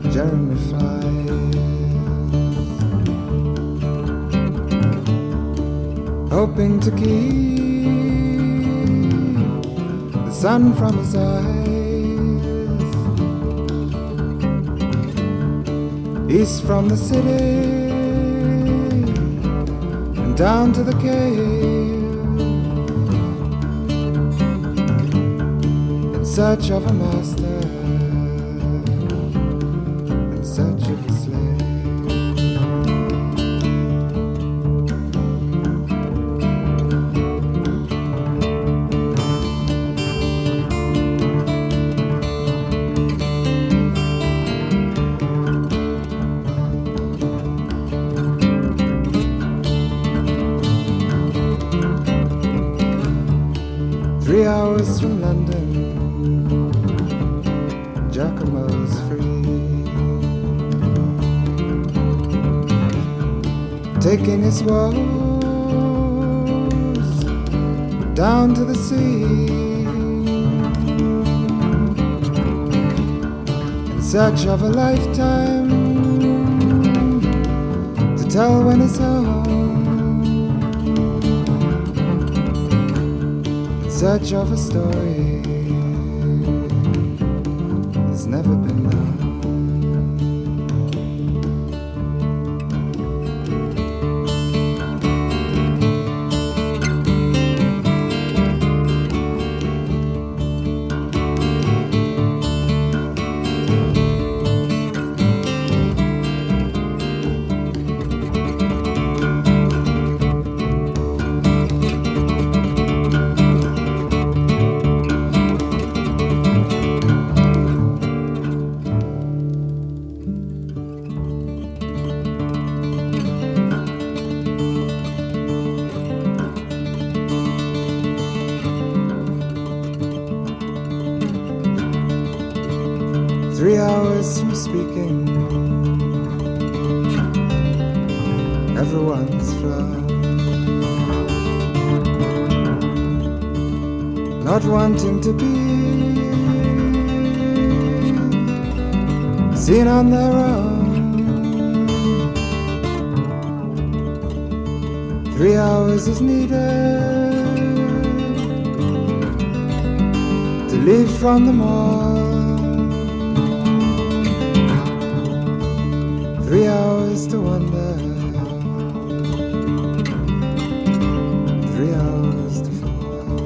Jeremy flies, hoping to keep the sun from his eyes. East from the city and down to the cave, in search of a master, in search of a slave. 3 hours from London, Giacomo's free, taking his woes down to the sea, in search of a lifetime to tell when he's home, in search of a story that's never been known. 3 hours from speaking, everyone's flown, not wanting to be seen on their own. 3 hours is needed to leave from the mall. 3 hours to wonder, 3 hours to fall.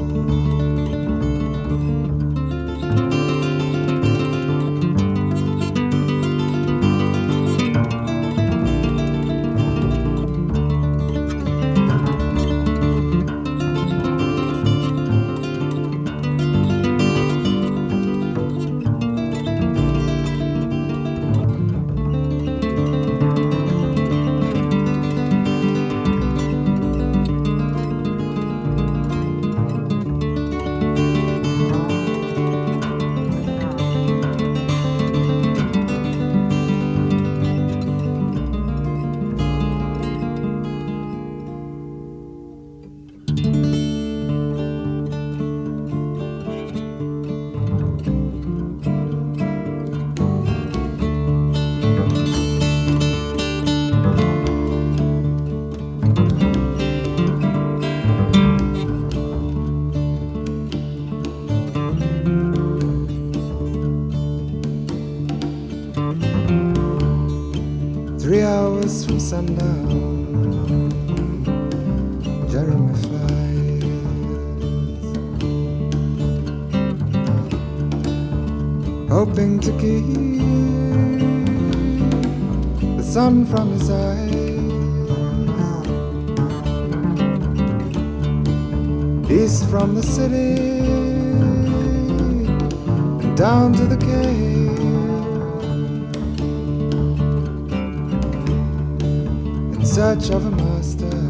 From sundown, Jeremy flies, hoping to keep the sun from his eyes. East from the city and down to the cave, in search of a master,